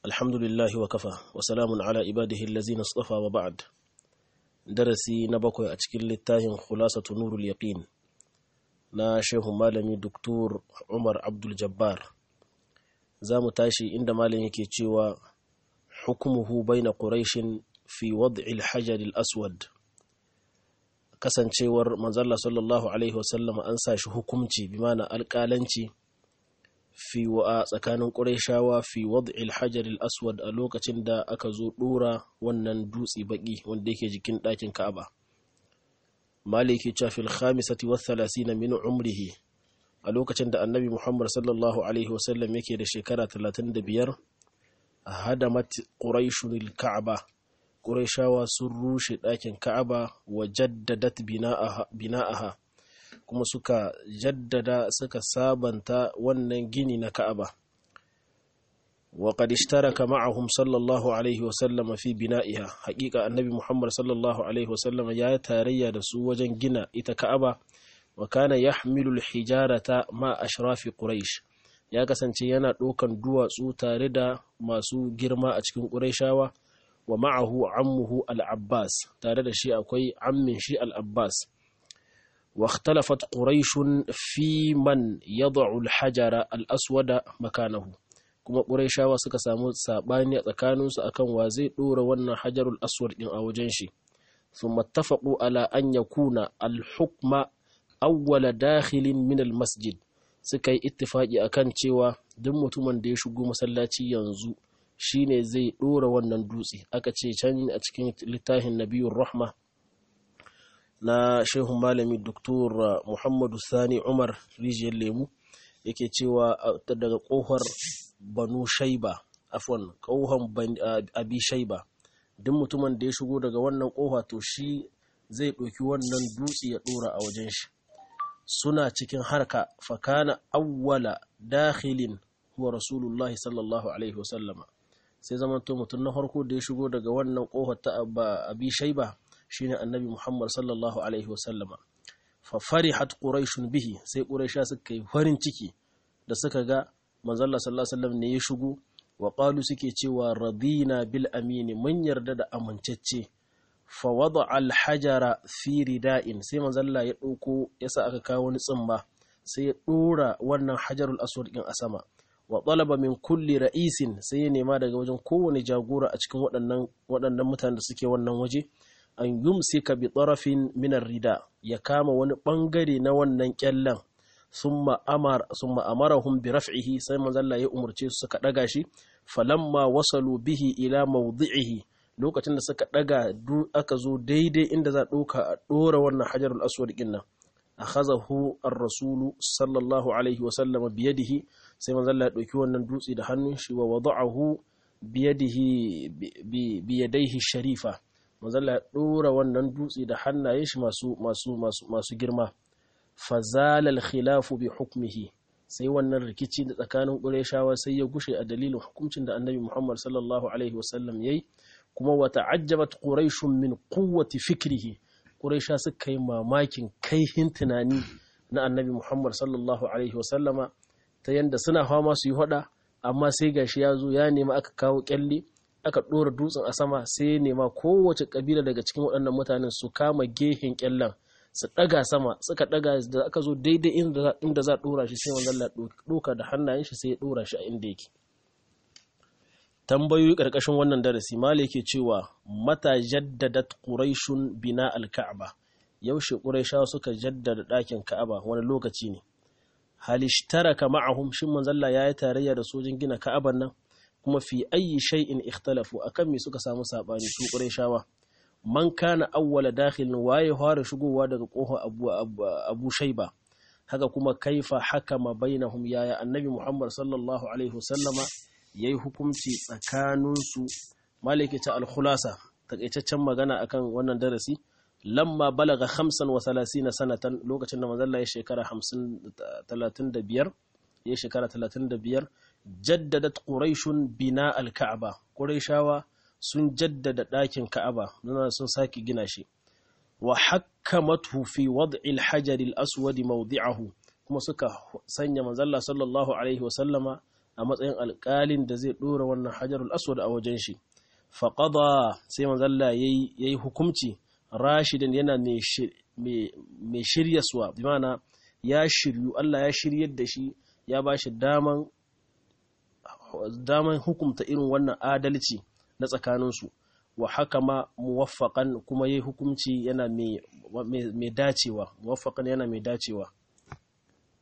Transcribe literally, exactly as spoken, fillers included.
Alhamdulillahi wa kafa wa salamun ala ibadihi allazina istafa wa ba'd. Darasi na bakwai a cikin littafin Khulasatu Nurul Yaqin na Shehu Malami Dr. Umar Abdul Jabbar. Zamu tashi inda malam yake cewa hukmuhu baina Quraishin fi wad'il hajar al-aswad. Kasancewar manzalla sallallahu alaihi wasallam an sa shi hukunci bi ma'ana alƙalanci fi wa tsakanin Qurayshawa fi wad'il hajar al-aswad a lokacin da aka zo dora wannan dutse baki wanda yake jikin ɗakin Ka'aba. Maliki cha fil khamisati wa thalathina min umrihi, a lokacin da Annabi Muhammad sallallahu alaihi wasallam yake da shekara talatin da biyar, hadamat Qurayshun al-Ka'aba. Qurayshawa sun rushe ɗakin Ka'aba wa jaddadat bina'aha bina'aha kuma suka jaddada suka sabanta wannan gini na Ka'aba. Wa qad ishtaraka ma'ahum sallallahu alaihi wasallam fi bina'iha. Haqiqa Annabi Muhammad sallallahu alaihi wasallam ya tarayya da su wajen gina ita Ka'aba. Wa kana yahmilu al-hijarata ma ashrafi Quraysh. Ya kasance yana dokan duwatsu tare da masu girma a cikin Qurayshawa. Wa ma'ahu ammuhu al-Abbas, tare da shi akwai ammin shi al-Abbas. واختلفت قريش في من يضع الحجر الأسود مكانه. kuma Qurayshawa suka samu sabani a tsakaninsu akan wa zai dora wannan hajarul aswad din a wajen shi. Thumma ittafaqu ala an yakuna al-hukma awwala dakhilin min al-masjid. Suka yi ittifaki akan cewa duk mutumin da ya shigo masallaci yanzu shine zai dora wannan dutse. Aka ce can a cikin littafin Nabiyur Rahma na Shehu Malami Dr. Muhammadu Sani Umar Rijiyar Lemu yake cewa daga ƙofar Banu Shaiba, afwan, ƙofar Abi Shaiba, duk mutumin da ya shigo daga wannan ƙofa to shi zai ɗauki wannan dutse ya ɗora a wajen shi. Suna cikin harka, fakana awwala dakhilin huwa Rasulullahi sallallahu alaihi wasallama. Sai zamanto mutum na farko da ya shigo daga wannan ƙofar ta Abi Shaiba shine Annabi Muhammad sallallahu alaihi wasallama. Fa farihat quraishun bihi, sai quraisha suka yi farin ciki da suka ga manzon Allah sallallahu alaihi wasallam ne ya shigo. Wa qalu suke cewa radina bil amin, mun yarda da amincacce. Fa wada'a al hajara fi rida'in, sai manzon Allah ya dauko yasa aka kawo wani tsimma sai ya dora wannan hajarul aswad din a sama. Wa talaba min kulli ra'isin, sai ya nema daga wajen kowane jagora a cikin waɗannan waɗannan mutanen da suke wannan waje an yumsika bi tarafin min ar-rida, ya kama wani bangare na wannan kyallan. Summa amara summa amarahum bi raf'ihi, sai manzon Allah ya umurce su suka daga shi. Falamma wasalu bihi ila mawdi'ihi, lokacin da suka daga aka zo daidai inda za doka a dora wannan hajarul aswad din nan, akhazahu ar-rasul sallallahu alaihi wa sallam bi yadihi, sai manzon Allah ya dauki wannan dutse da hannun shi wa wada'ahu bi yadihi bi yadayhi sharifa. Manzalla ya ɗora wannan dutse da hannayen shi masu masu masu masu girma. Fazalal khilafu bi hukmihi, sai wannan rikici da tsakanin Qurayshawa sai ya gushe a dalilin hukuncin da Annabi Muhammad sallallahu alaihi wasallam yayi. Kuma wa ta'ajjabat quraishun min quwwati fikrihi, Quraysha suka yi mamakin kaihin tunani na Annabi Muhammad sallallahu alaihi wasallama, ta yanda suna fama su yi hada amma sai gashi ya zo ya nemi aka kawo kyalle aka ɗora dutsen a sama, sai ya nema kowace ƙabila daga cikin waɗannan mutanen su kama gehen ƙyallen su ɗaga sama. Suka ɗaga da aka zo daidai inda za a ɗora shi, sai manzon Allah ɗoka da hannayen shi sai ya ɗora shi a inda yake. Tambayoyi ƙarƙashin wannan darasi, Malik yake cewa mata jaddadat quraishun bina al-ka'aba, yaushe quraishawa suka jaddada ɗakin Ka'aba, wani lokaci ne? Hal ishtaraka ma'ahum, shin manzon Allah ya yi tarayya da sojin gina Ka'aban nan? Kuma fi ayi shay'in ikhtalafu, akan me suka samu sabani su Qurayshawa? Man kana awwala dakhilin, waye fara shigowa daga kofar Abu Abu Shayba? Haka kuma kaifa hakama bainahum, yaya Annabi Muhammad sallallahu alaihi wasallama yayi hukunci tsakanin su? Maliki ta al-khulasa, takaitaccen magana akan wannan darasi. Lamma balaga khamsan wa thalathina sanatan, lokacin da manzon Allah ya shekara hamsin talatin da biyar, ya shekara talatin da biyar, jaddadat quraishun bina al-ka'aba, quraishawa sun jaddada ɗakin Ka'aba, nuna sun saki gina shi. Wa hakkamathu fi wad'i al-hajar al-aswad mawdi'ahu, kuma suka sanya manzon Allah sallallahu alaihi wasallama a matsayin alƙalin da zai ɗora wannan hajarul aswad a wajen shi faƙada sai manzalla ya yi hukumci rashidan yana mai shirya suwa bi mana ya shiryu Allah ya shiryar da shi ya ba shi daman daman hukumta irin wannan adalci na tsakaninsu wa hakama muwaffaqan kuma yayi hukunci yana mai dacewa muwaffaqan yana mai dacewa